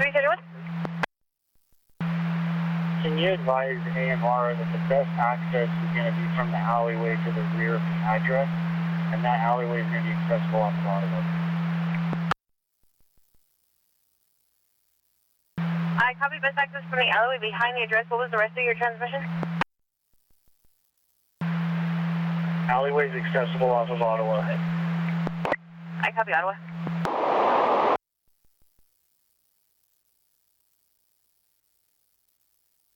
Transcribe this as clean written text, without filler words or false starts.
331. Can you advise AMR that the best access is going to be from the alleyway to the rear of the address, and that alleyway is going to be accessible off of Ottawa? I copy best access from the alleyway behind the address. What was the rest of your transmission? Alleyway is accessible off of Ottawa. I copy Ottawa.